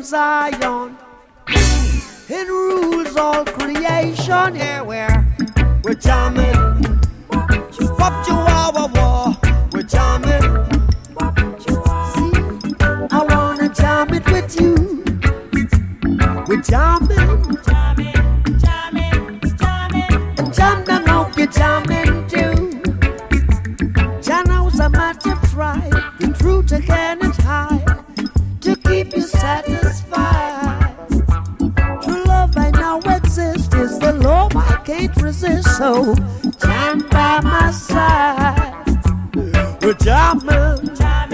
Zion. It rules all creation. Yeah, we're jamming. Wop Chihuahua, we're jamming. See, I wanna jam it with you. We're jamming. And jam them out, you're jamming too. Channels a matter try, the truth again is high, to keep you satisfied. True love I now exist is the love I can't resist, so jam by my side. We're jamming,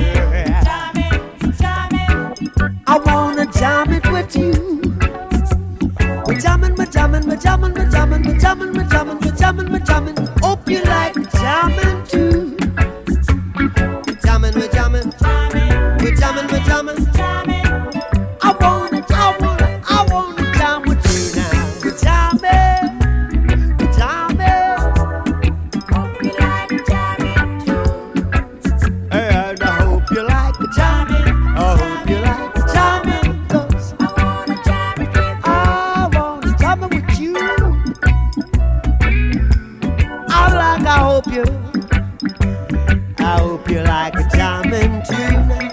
I wanna jam it with you. We're jamming, we're jamming, we're jamming, we're jamming, we're jamming, we're jamming, we're jamming, we're jamming. Hope you like jamming too. We're jamming, we're jamming, we're jamming, we're jamming. I wanna jam with you now. We're jamming, we're jamming. Hope you like jamming too. And I hope you like jamming. I hope you like jamming, 'cause I wanna jam it with you. I wanna jam it with you. I hope you like jamming too.